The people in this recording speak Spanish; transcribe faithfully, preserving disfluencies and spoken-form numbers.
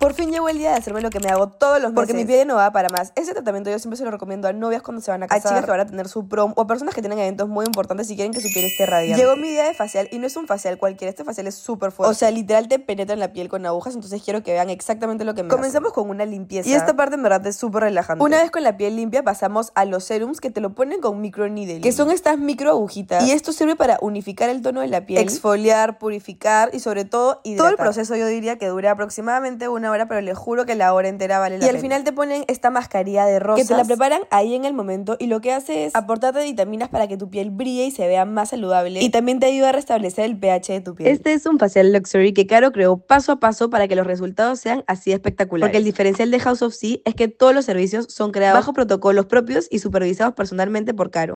Por fin llegó el día de hacerme lo que me hago todos los meses, porque mi piel no va para más. Ese tratamiento yo siempre se lo recomiendo a novias cuando se van a casar, a chicas que van a tener su prom o a personas que tienen eventos muy importantes y quieren que su piel esté radiante. Llegó mi día de facial y no es un facial cualquiera, este facial es súper fuerte. O sea, literal te penetra en la piel con agujas, entonces quiero que vean exactamente lo que me Comenzamos hace. con una limpieza. Y esta parte en verdad es súper relajante. Una vez con la piel limpia pasamos a los serums que te lo ponen con microneedling, que son estas micro agujitas. Y esto sirve para unificar el tono de la piel, exfoliar, purificar y sobre todo hidratar. Todo el proceso yo diría que dura aproximadamente una hora, pero les juro que la hora entera vale la pena. Y al final te ponen esta mascarilla de rosas que te la preparan ahí en el momento y lo que hace es aportarte vitaminas para que tu piel brille y se vea más saludable y también te ayuda a restablecer el pH de tu piel. Este es un facial luxury que Caro creó paso a paso para que los resultados sean así espectaculares. Porque el diferencial de House of C es que todos los servicios son creados bajo protocolos propios y supervisados personalmente por Caro.